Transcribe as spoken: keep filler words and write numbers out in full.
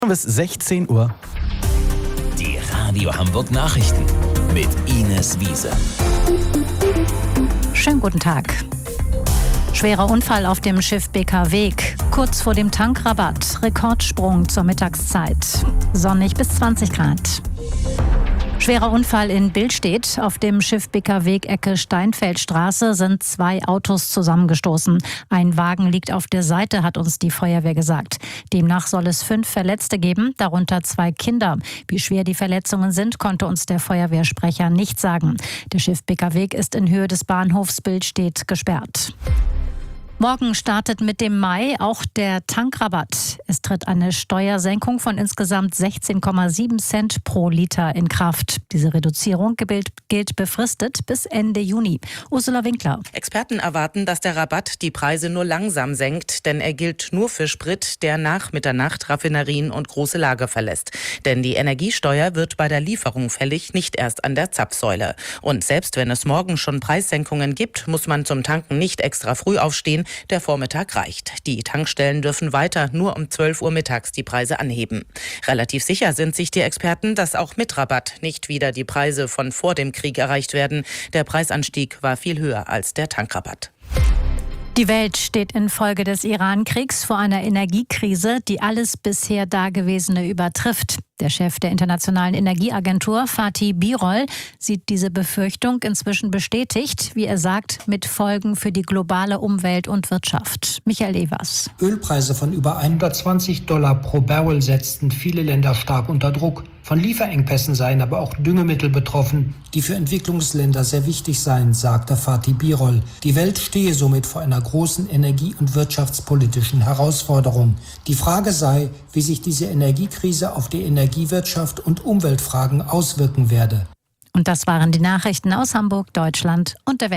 Bis sechzehn Uhr. Die Radio Hamburg Nachrichten mit Ines Wiese. Schönen guten Tag. Schwerer Unfall auf dem Schiff B K Weg. Kurz vor dem Tankrabatt. Rekordsprung zur Mittagszeit. Sonnig bis zwanzig Grad. Schwerer Unfall in Billstedt. Auf dem Schiff B K Weg Ecke Steinfeldstraße sind zwei Autos zusammengestoßen. Ein Wagen liegt auf der Seite, hat uns die Feuerwehr gesagt. Demnach soll es fünf Verletzte geben, darunter zwei Kinder. Wie schwer die Verletzungen sind, konnte uns der Feuerwehrsprecher nicht sagen. Der Schiff B K Weg ist in Höhe des Bahnhofs Billstedt gesperrt. Morgen startet mit dem Mai auch der Tankrabatt. Es tritt eine Steuersenkung von insgesamt sechzehn Komma sieben Cent pro Liter in Kraft. Diese Reduzierung gilt, gilt befristet bis Ende Juni. Ursula Winkler. Experten erwarten, dass der Rabatt die Preise nur langsam senkt, denn er gilt nur für Sprit, der nach Mitternacht Raffinerien und große Lager verlässt. Denn die Energiesteuer wird bei der Lieferung fällig, nicht erst an der Zapfsäule. Und selbst wenn es morgen schon Preissenkungen gibt, muss man zum Tanken nicht extra früh aufstehen. Der Vormittag reicht. Die Tankstellen dürfen weiter nur um zwölf Uhr mittags die Preise anheben. Relativ sicher sind sich die Experten, dass auch mit Rabatt nicht wieder die Preise von vor dem Krieg erreicht werden. Der Preisanstieg war viel höher als der Tankrabatt. Die Welt steht infolge des Iran-Kriegs vor einer Energiekrise, die alles bisher Dagewesene übertrifft. Der Chef der Internationalen Energieagentur, Fatih Birol, sieht diese Befürchtung inzwischen bestätigt, wie er sagt, mit Folgen für die globale Umwelt und Wirtschaft. Michael Evers. Ölpreise von über hundertzwanzig Dollar pro Barrel setzten viele Länder stark unter Druck. Von Lieferengpässen seien aber auch Düngemittel betroffen, die für Entwicklungsländer sehr wichtig seien, sagte Fatih Birol. Die Welt stehe somit vor einer großen energie- und wirtschaftspolitischen Herausforderung. Die Frage sei, wie sich diese Energiekrise auf die Energiewirtschaft und Umweltfragen auswirken werde. Und das waren die Nachrichten aus Hamburg, Deutschland und der Welt.